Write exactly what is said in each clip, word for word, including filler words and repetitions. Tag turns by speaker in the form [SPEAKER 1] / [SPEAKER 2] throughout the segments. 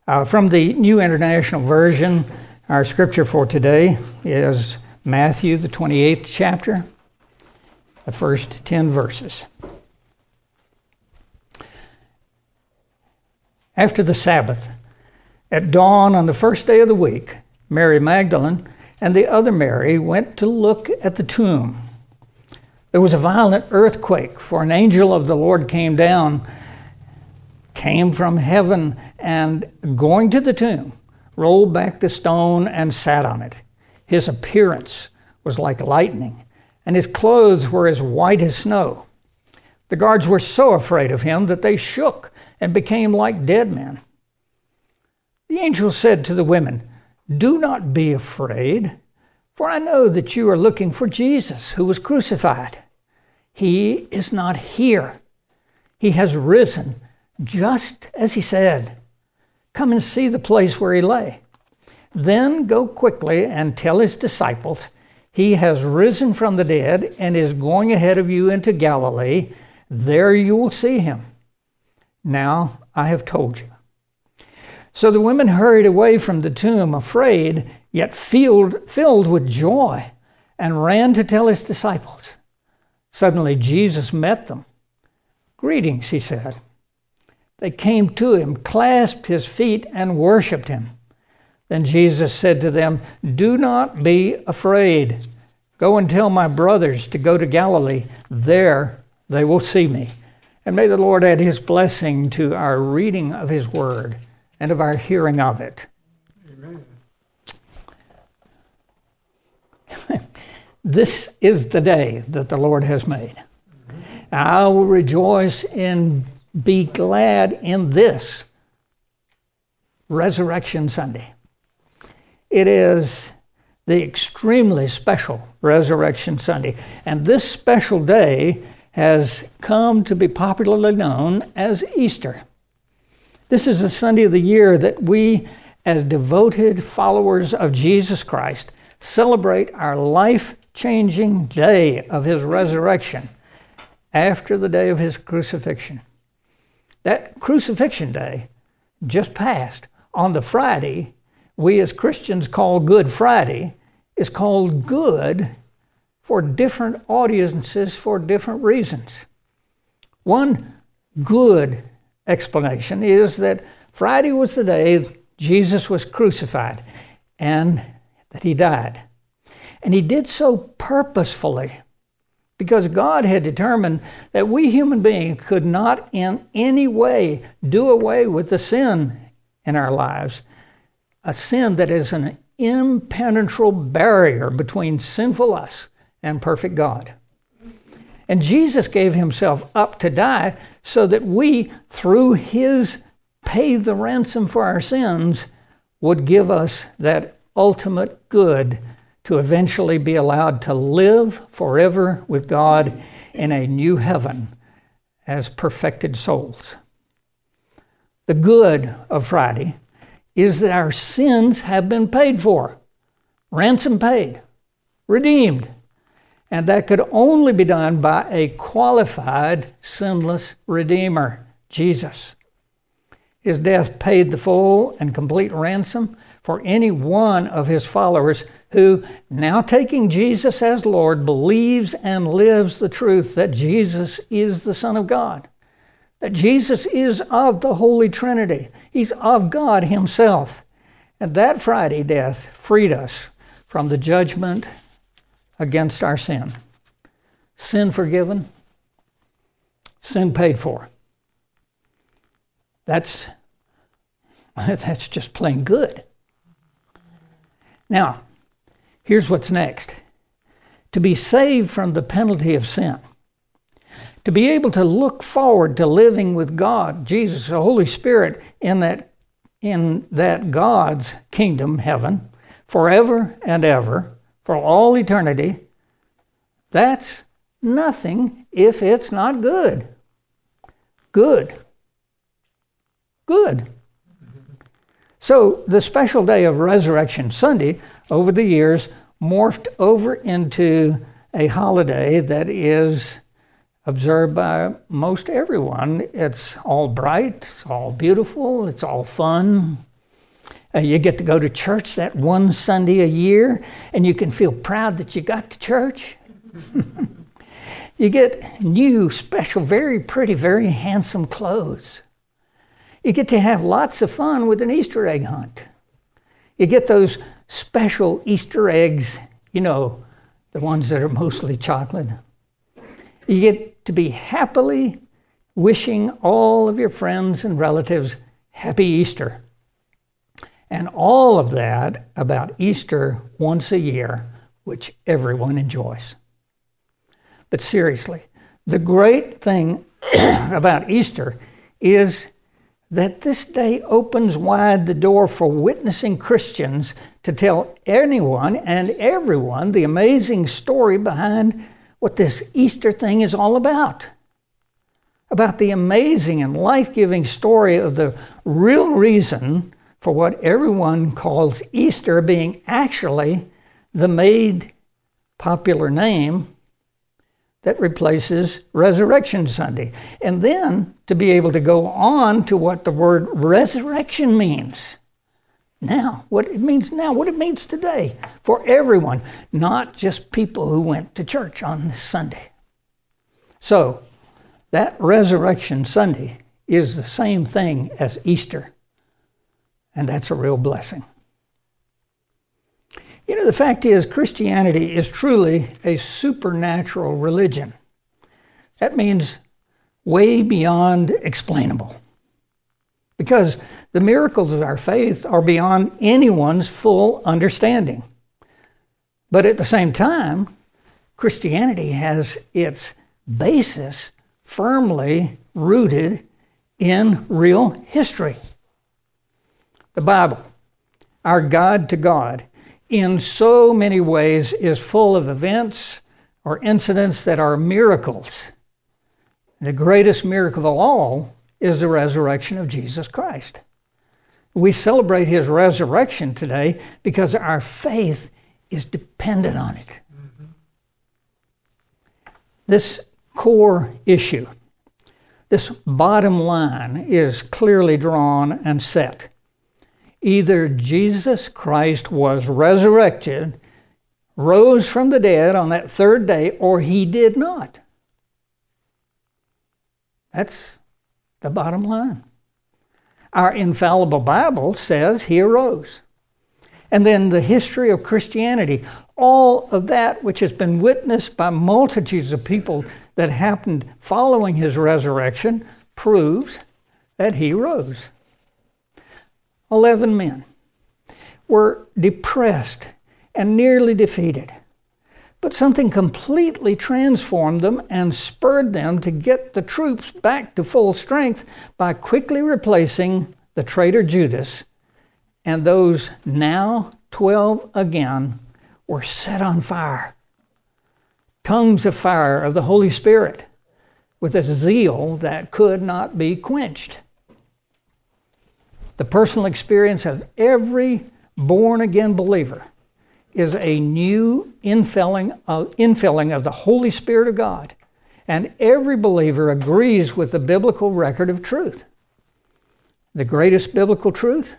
[SPEAKER 1] Uh, from the New International Version, our scripture for today is Matthew, the twenty-eighth chapter, the first ten verses. After the Sabbath, at dawn on the first day of the week, Mary Magdalene and the other Mary went to look at the tomb. There was a violent earthquake, for an angel of the Lord came down, came from heaven, and going to the tomb, rolled back the stone and sat on it. His appearance was like lightning, and his clothes were as white as snow. The guards were so afraid of him that they shook and became like dead men. The angel said to the women, "Do not be afraid, for I know that you are looking for Jesus, who was crucified. He is not here. He has risen, just as he said. Come and see the place where he lay. Then go quickly and tell his disciples, he has risen from the dead and is going ahead of you into Galilee. There you will see him. Now I have told you." So the women hurried away from the tomb, afraid, yet filled, filled with joy, and ran to tell his disciples. Suddenly Jesus met them. "Greetings," he said. They came to him, clasped his feet, and worshipped him. Then Jesus said to them, "Do not be afraid. Go and tell my brothers to go to Galilee. There they will see me." And may the Lord add his blessing to our reading of his word and of our hearing of it. Amen. This is the day that the Lord has made. I will rejoice and be glad in this Resurrection Sunday. It is the extremely special Resurrection Sunday, and this special day has come to be popularly known as Easter. This is the Sunday of the year that we, as devoted followers of Jesus Christ, celebrate our life-changing day of his resurrection after the day of his crucifixion. That crucifixion day just passed. On the Friday, we as Christians call Good Friday, is called good for different audiences for different reasons. One good explanation is that Friday was the day Jesus was crucified and that he died. And he did so purposefully because God had determined that we human beings could not in any way do away with the sin in our lives, a sin that is an impenetrable barrier between sinful us and perfect God. And Jesus gave himself up to die so that we, through his pay the ransom for our sins, would give us that ultimate good to eventually be allowed to live forever with God in a new heaven as perfected souls. The good of Friday is that our sins have been paid for, ransom paid, redeemed. And that could only be done by a qualified, sinless Redeemer, Jesus. His death paid the full and complete ransom for any one of his followers who, now taking Jesus as Lord, believes and lives the truth that Jesus is the Son of God, that Jesus is of the Holy Trinity. He's of God himself. And that Friday death freed us from the judgment against our sin. Sin forgiven, sin paid for. That's, that's just plain good. Now, here's what's next. To be saved from the penalty of sin, to be able to look forward to living with God, Jesus, the Holy Spirit, in that, in that God's kingdom, heaven, forever and ever, for all eternity, that's nothing if it's not good. Good. Good. So the special day of Resurrection Sunday, over the years, morphed over into a holiday that is observed by most everyone. It's all bright, it's all beautiful, it's all fun. Uh, you get to go to church that one Sunday a year, and you can feel proud that you got to church. You get new, special, very pretty, very handsome clothes. You get to have lots of fun with an Easter egg hunt. You get those special Easter eggs, you know, the ones that are mostly chocolate. You get to be happily wishing all of your friends and relatives Happy Easter. And all of that about Easter once a year, which everyone enjoys. But seriously, the great thing about Easter is that this day opens wide the door for witnessing Christians to tell anyone and everyone the amazing story behind what this Easter thing is all about. About the amazing and life-giving story of the real reason for what everyone calls Easter being actually the made popular name that replaces Resurrection Sunday. And then to be able to go on to what the word resurrection means. Now, what it means now, what it means today for everyone, not just people who went to church on this Sunday. So, that Resurrection Sunday is the same thing as Easter. And that's a real blessing. You know, the fact is, Christianity is truly a supernatural religion. That means way beyond explainable. Because the miracles of our faith are beyond anyone's full understanding. But at the same time, Christianity has its basis firmly rooted in real history. The Bible, our guide to God, in so many ways is full of events or incidents that are miracles. The greatest miracle of all is the resurrection of Jesus Christ. We celebrate his resurrection today because our faith is dependent on it. Mm-hmm. This core issue, this bottom line is clearly drawn and set. Either Jesus Christ was resurrected, rose from the dead on that third day, or he did not. That's the bottom line. Our infallible Bible says he arose. And then the history of Christianity, all of that which has been witnessed by multitudes of people that happened following his resurrection, proves that he rose. Eleven men were depressed and nearly defeated. But something completely transformed them and spurred them to get the troops back to full strength by quickly replacing the traitor Judas, and those now twelve again were set on fire. Tongues of fire of the Holy Spirit with a zeal that could not be quenched. The personal experience of every born-again believer is a new infilling of, infilling of the Holy Spirit of God. And every believer agrees with the biblical record of truth. The greatest biblical truth?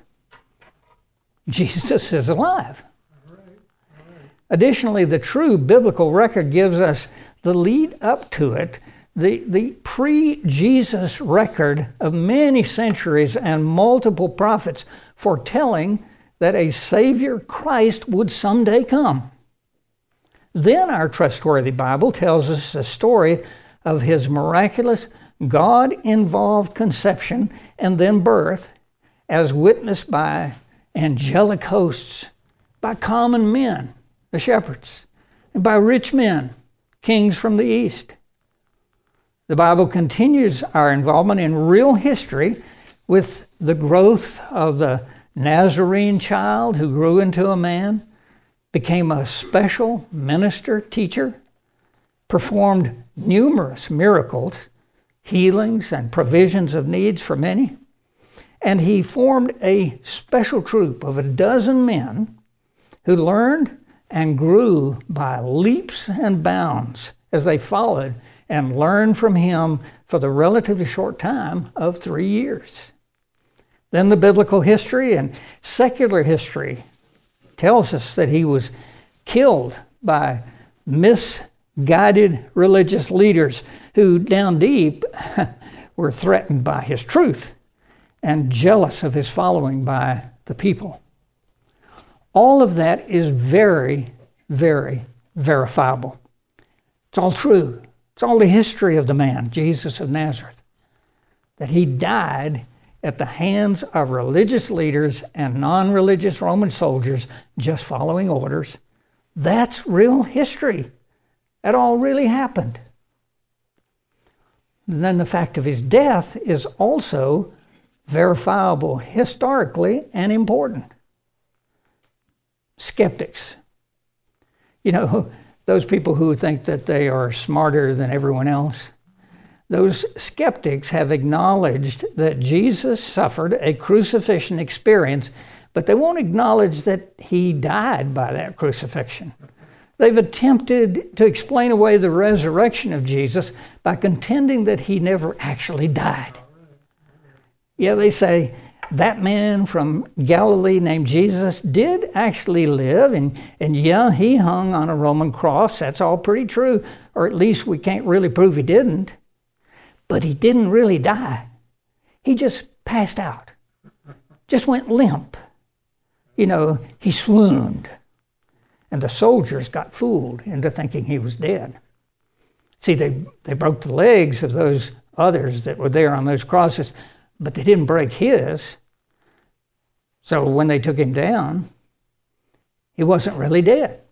[SPEAKER 1] Jesus is alive. All right. All right. Additionally, the true biblical record gives us the lead up to it, the, the pre-Jesus record of many centuries and multiple prophets foretelling that a Savior, Christ, would someday come. Then our trustworthy Bible tells us the story of his miraculous, God-involved conception and then birth, as witnessed by angelic hosts, by common men, the shepherds, and by rich men, kings from the east. The Bible continues our involvement in real history with the growth of the Nazarene child who grew into a man, became a special minister, teacher, performed numerous miracles, healings, and provisions of needs for many. And he formed a special troop of a dozen men who learned and grew by leaps and bounds as they followed and learned from him for the relatively short time of three years. Then the biblical history and secular history tells us that he was killed by misguided religious leaders who down deep were threatened by his truth and jealous of his following by the people. All of that is very, very verifiable. It's all true. It's all the history of the man, Jesus of Nazareth, that he died at the hands of religious leaders and non-religious Roman soldiers just following orders. That's real history. That all really happened. And then the fact of his death is also verifiable historically and important. Skeptics. You know, those people who think that they are smarter than everyone else, those skeptics have acknowledged that Jesus suffered a crucifixion experience, but they won't acknowledge that he died by that crucifixion. They've attempted to explain away the resurrection of Jesus by contending that he never actually died. Yeah, they say, that man from Galilee named Jesus did actually live, and, and yeah, he hung on a Roman cross. That's all pretty true, or at least we can't really prove he didn't. But he didn't really die. He just passed out, just went limp. You know, he swooned, and the soldiers got fooled into thinking he was dead. See, they, they broke the legs of those others that were there on those crosses, but they didn't break his. So when they took him down, he wasn't really dead.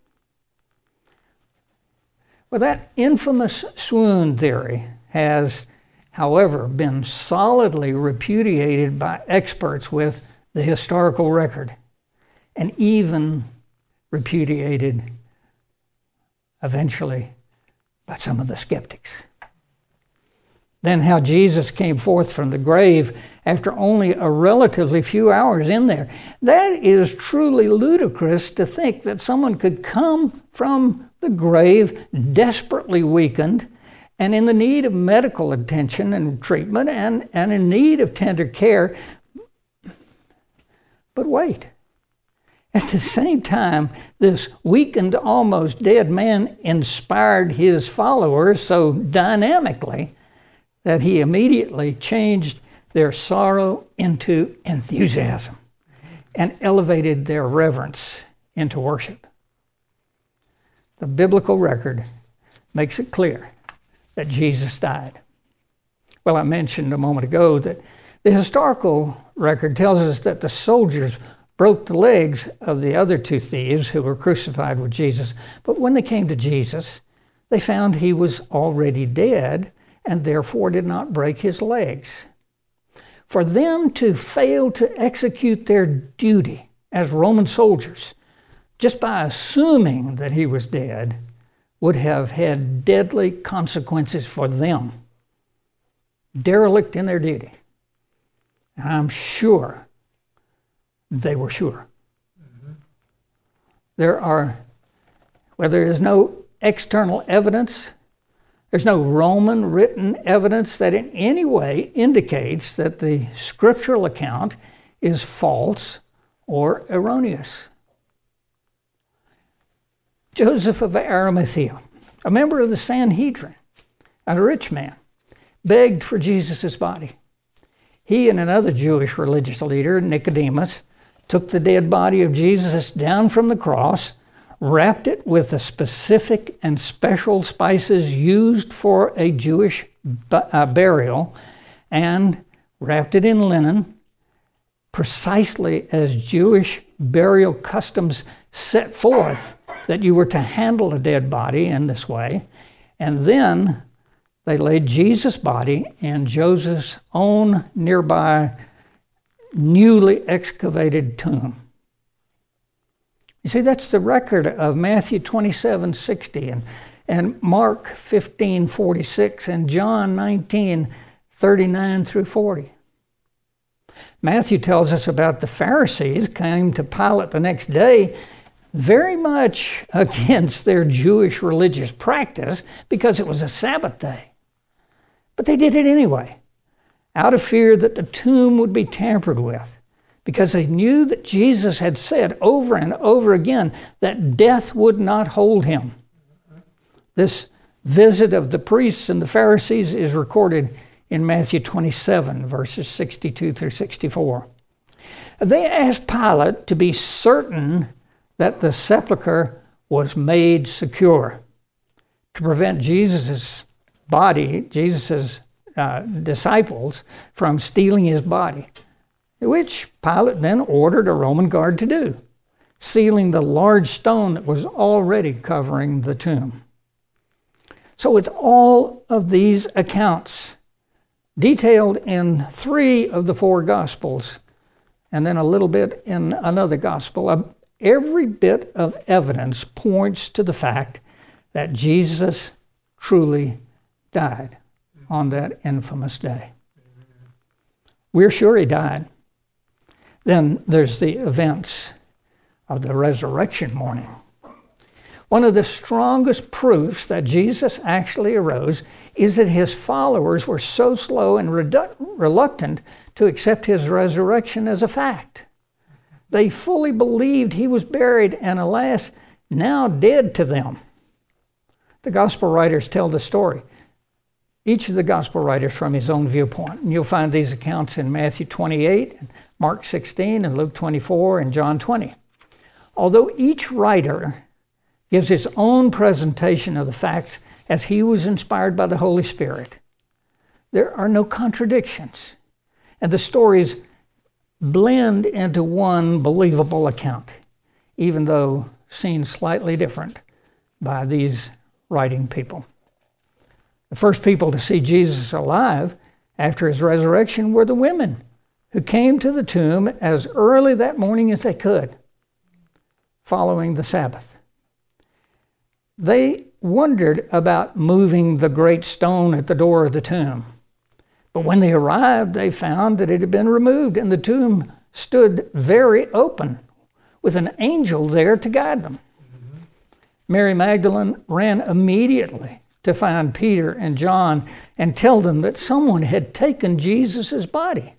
[SPEAKER 1] Well, that infamous swoon theory has, however, been solidly repudiated by experts with the historical record, and even repudiated eventually by some of the skeptics. Then how Jesus came forth from the grave after only a relatively few hours in there. That is truly ludicrous to think that someone could come from the grave desperately weakened and in the need of medical attention and treatment and, and in need of tender care. But wait, at the same time, this weakened, almost dead man inspired his followers so dynamically that he immediately changed their sorrow into enthusiasm and elevated their reverence into worship. The biblical record makes it clear that Jesus died. Well, I mentioned a moment ago that the historical record tells us that the soldiers broke the legs of the other two thieves who were crucified with Jesus. But when they came to Jesus, they found he was already dead and therefore did not break his legs. For them to fail to execute their duty as Roman soldiers, just by assuming that he was dead, would have had deadly consequences for them. Derelict in their duty. And I'm sure they were sure. Mm-hmm. There are, where there is no external evidence, there's no Roman written evidence that in any way indicates that the scriptural account is false or erroneous. Joseph of Arimathea, a member of the Sanhedrin, and a rich man, begged for Jesus' body. He and another Jewish religious leader, Nicodemus, took the dead body of Jesus down from the cross, wrapped it with the specific and special spices used for a Jewish uh, burial, and wrapped it in linen, precisely as Jewish burial customs set forth that you were to handle a dead body in this way. And then they laid Jesus' body in Joseph's own nearby newly excavated tomb. You see, that's the record of Matthew twenty-seven sixty and, and Mark fifteen forty-six and John nineteen thirty-nine through forty. Matthew tells us about the Pharisees came to Pilate the next day very much against their Jewish religious practice because it was a Sabbath day. But they did it anyway. out of fear that the tomb would be tampered with, because they knew that Jesus had said over and over again that death would not hold him. This visit of the priests and the Pharisees is recorded in Matthew twenty-seven, verses sixty-two through sixty-four. They asked Pilate to be certain that the sepulchre was made secure to prevent Jesus' body, Jesus' uh, disciples, from stealing his body, which Pilate then ordered a Roman guard to do, sealing the large stone that was already covering the tomb. So with all of these accounts, detailed in three of the four Gospels, and then a little bit in another Gospel, every bit of evidence points to the fact that Jesus truly died on that infamous day. We're sure he died. Then there's the events of the resurrection morning. One of the strongest proofs that Jesus actually arose is that his followers were so slow and redu- reluctant to accept his resurrection as a fact. They fully believed he was buried and, alas, now dead to them. The gospel writers tell the story, each of the gospel writers from his own viewpoint. And you'll find these accounts in Matthew twenty-eight, Mark sixteen, and Luke twenty-four, and John twenty. Although each writer gives his own presentation of the facts as he was inspired by the Holy Spirit, there are no contradictions, and the stories blend into one believable account, even though seen slightly different by these writing people. The first people to see Jesus alive after his resurrection were the women who came to the tomb as early that morning as they could, following the Sabbath. They wondered about moving the great stone at the door of the tomb. But when they arrived, they found that it had been removed, and the tomb stood very open, with an angel there to guide them. Mm-hmm. Mary Magdalene ran immediately to find Peter and John and tell them that someone had taken Jesus' body.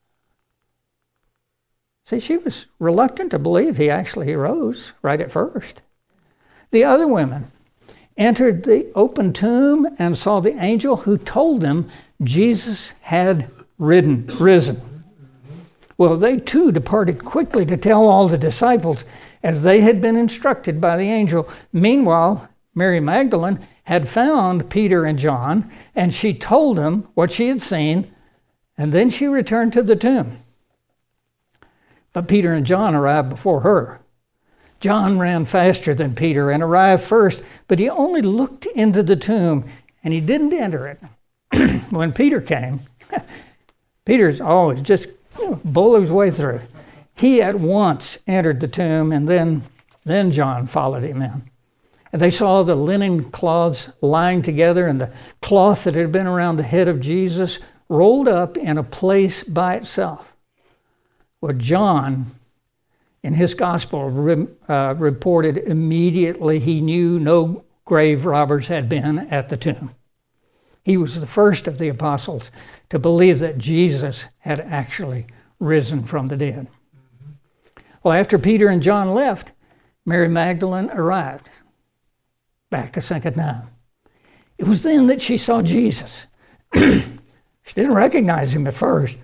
[SPEAKER 1] See, she was reluctant to believe he actually rose right at first. The other women entered the open tomb and saw the angel who told them Jesus had ridden, risen. Well, they too departed quickly to tell all the disciples as they had been instructed by the angel. Meanwhile, Mary Magdalene had found Peter and John, and she told them what she had seen, and then she returned to the tomb. But Peter and John arrived before her. John ran faster than Peter and arrived first, but he only looked into the tomb, and he didn't enter it. When Peter came, Peter's always just you know, bull his way through. He at once entered the tomb, and then, then John followed him in. And they saw the linen cloths lying together, and the cloth that had been around the head of Jesus rolled up in a place by itself. Well, John, in his gospel, re, uh, reported immediately he knew no grave robbers had been at the tomb. He was the first of the apostles to believe that Jesus had actually risen from the dead. Mm-hmm. Well, after Peter and John left, Mary Magdalene arrived back a second time. It was then that she saw Jesus. She didn't recognize him at first.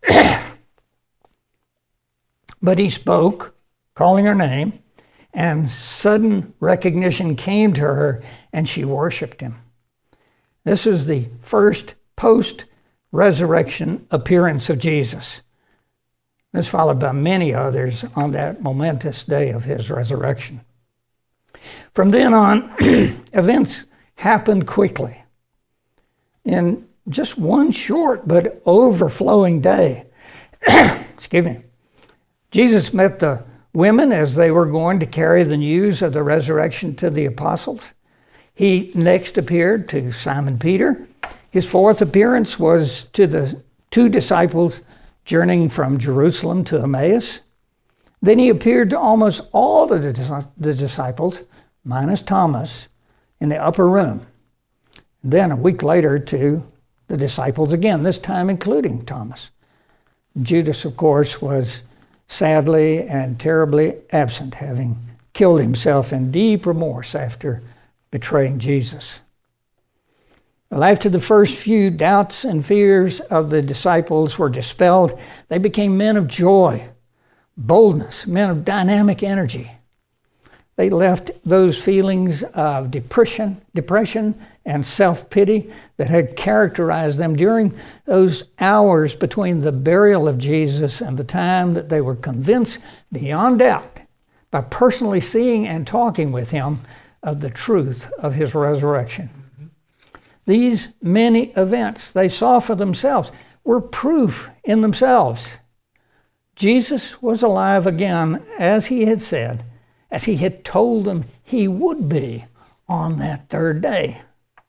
[SPEAKER 1] But he spoke, calling her name, and sudden recognition came to her, and she worshiped him. This was the first post-resurrection appearance of Jesus. This followed by many others on that momentous day of his resurrection. From then on, events happened quickly. In just one short but overflowing day, excuse me, Jesus met the women as they were going to carry the news of the resurrection to the apostles. He next appeared to Simon Peter. His fourth appearance was to the two disciples journeying from Jerusalem to Emmaus. Then he appeared to almost all of the disciples, minus Thomas, in the upper room. Then a week later to the disciples again, this time including Thomas. Judas, of course, was sadly and terribly absent, having killed himself in deep remorse after betraying Jesus. Well, after the first few doubts and fears of the disciples were dispelled, they became men of joy, boldness, men of dynamic energy. They left those feelings of depression, depression and self-pity that had characterized them during those hours between the burial of Jesus and the time that they were convinced beyond doubt, by personally seeing and talking with him, of the truth of his resurrection. These many events they saw for themselves were proof in themselves. Jesus was alive again, as he had said, as he had told them he would be on that third day.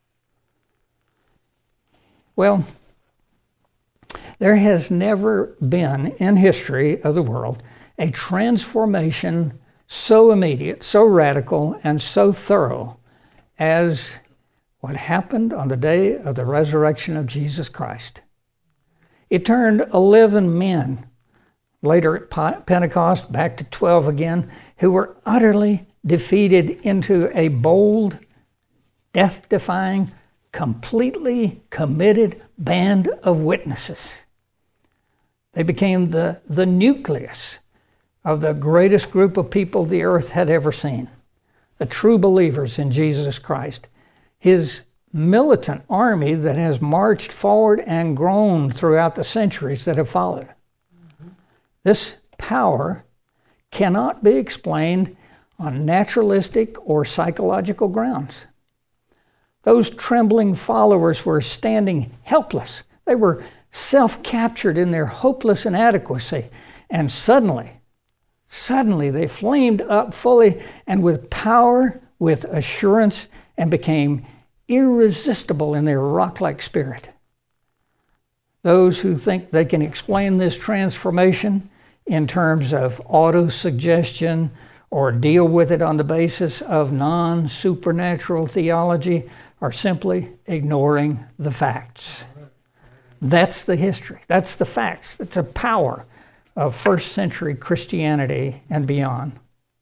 [SPEAKER 1] Well, there has never been in history of the world a transformation so immediate, so radical, and so thorough as what happened on the day of the resurrection of Jesus Christ. It turned eleven men, later at Pentecost, back to twelve again, who were utterly defeated into a bold, death-defying, completely committed band of witnesses. They became the, the nucleus of the greatest group of people the earth had ever seen, the true believers in Jesus Christ, his militant army that has marched forward and grown throughout the centuries that have followed. Mm-hmm. This power cannot be explained on naturalistic or psychological grounds. Those trembling followers were standing helpless. They were self-captured in their hopeless inadequacy. And suddenly, suddenly they flamed up fully and with power, with assurance, and became irresistible in their rock-like spirit. Those who think they can explain this transformation in terms of auto-suggestion or deal with it on the basis of non-supernatural theology are simply ignoring the facts. That's the history. That's the facts. That's the power of first century Christianity and beyond.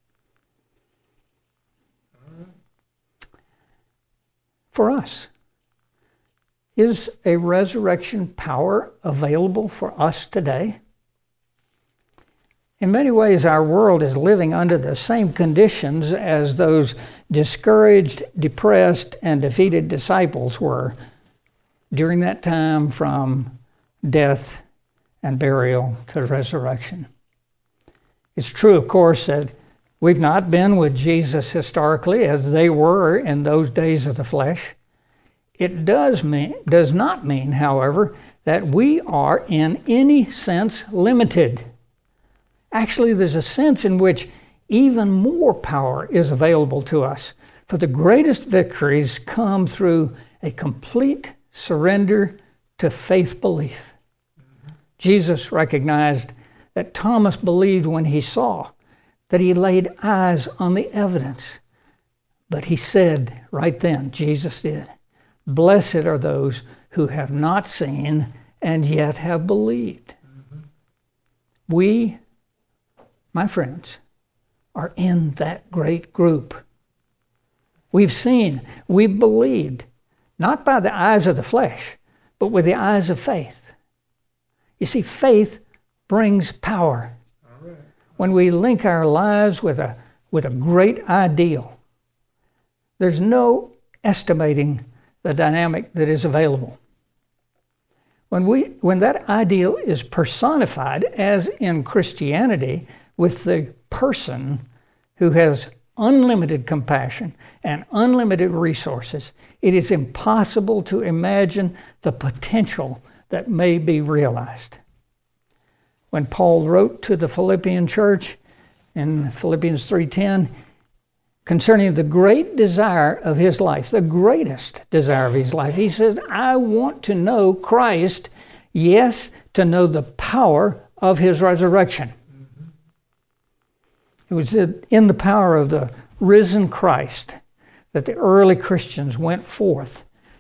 [SPEAKER 1] For us, is a resurrection power available for us today? In many ways, our world is living under the same conditions as those discouraged, depressed, and defeated disciples were during that time from death and burial to resurrection. It's true, of course, that we've not been with Jesus historically as they were in those days of the flesh. It does mean, does not mean, however, that we are in any sense limited. Actually, there's a sense in which even more power is available to us, for the greatest victories come through a complete surrender to faith belief. Mm-hmm. Jesus recognized that Thomas believed when he saw, that he laid eyes on the evidence. But he said right then, Jesus did, "Blessed are those who have not seen and yet have believed." Mm-hmm. We, my friends, are in that great group. We've seen, we've believed, not by the eyes of the flesh, but with the eyes of faith. You see, faith brings power. All right. When we link our lives with a, with a great ideal, there's no estimating the dynamic that is available. When, we, when that ideal is personified, as in Christianity, with the person who has unlimited compassion and unlimited resources, it is impossible to imagine the potential that may be realized. When Paul wrote to the Philippian church in Philippians three ten, concerning the great desire of his life, the greatest desire of his life, he said, "I want to know Christ, yes, to know the power of his resurrection." It was in the power of the risen Christ that the early Christians went forth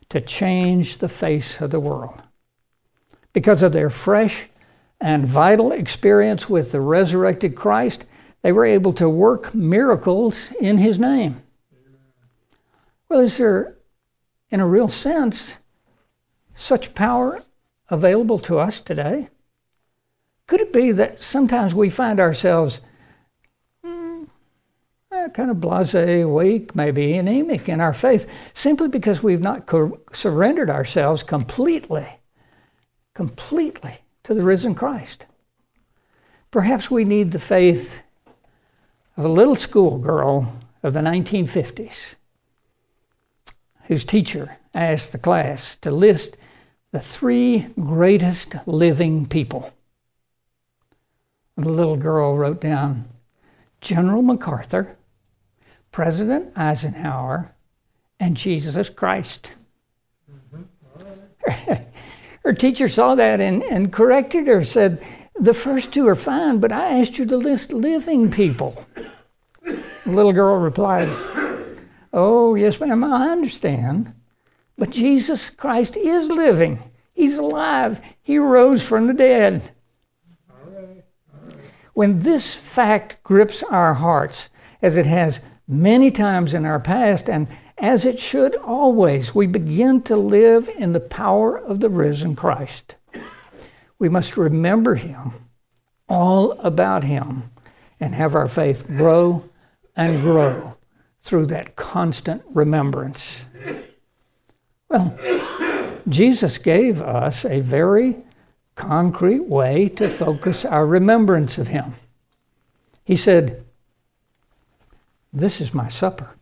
[SPEAKER 1] to change the face of the world. Because of their fresh and vital experience with the resurrected Christ, they were able to work miracles in his name. Well, is there, in a real sense, such power available to us today? Could it be that sometimes we find ourselves mm, eh, kind of blasé, weak, maybe anemic in our faith, simply because we've not co- surrendered ourselves completely, completely to the risen Christ? Perhaps we need the faith of a little schoolgirl of the nineteen fifties, whose teacher asked the class to list the three greatest living people. And the little girl wrote down General MacArthur, President Eisenhower, and Jesus Christ. Mm-hmm. Her teacher saw that and, and corrected her, said, the first two are fine, but I asked you to list living people. The little girl replied, oh, yes, ma'am, I understand. But Jesus Christ is living. He's alive. He rose from the dead. All right. All right. When this fact grips our hearts, as it has many times in our past, and as it should always, we begin to live in the power of the risen Christ. We must remember him, all about him, and have our faith grow and grow through that constant remembrance. Well, Jesus gave us a very concrete way to focus our remembrance of him. He said, this is my supper.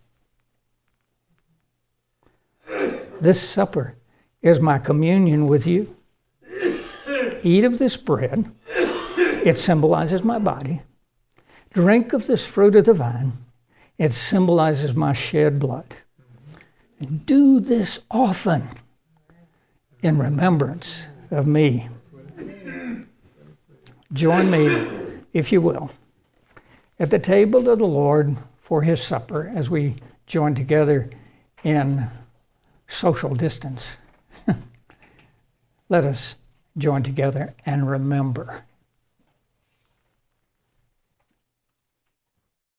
[SPEAKER 1] This supper is my communion with you. Eat of this bread. It symbolizes my body. Drink of this fruit of the vine. It symbolizes my shed blood. And do this often in remembrance of me. Join me, if you will, at the table of the Lord for his supper as we join together in social distance. Let us join together and remember